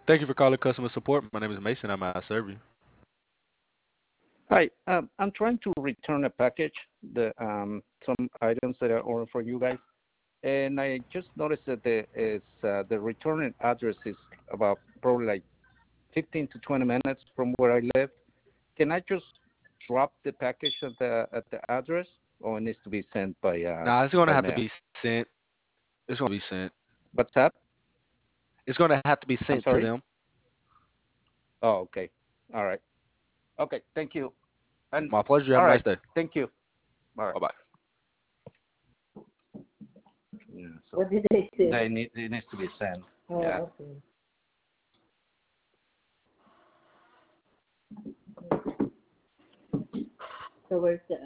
Thank you for calling customer support. My name is Mason. I'm at serve you. Hi, I'm trying to return a package, some items that I ordered for you guys, and I just noticed that the return address is about probably like 15 to 20 minutes from where I live. Can I just drop the package at the address, or it needs to be sent Nah, it's gonna by have to mail? be sent. It's gonna be sent. What's that? It's gonna have to be I'm sent to sorry. them. Oh, okay. All right. Okay. Thank you. And My pleasure. Have all a right. nice day. Thank you. All right. Bye bye. Yeah. So What did they say? it needs to be sent. Yeah. Oh, okay. So where's the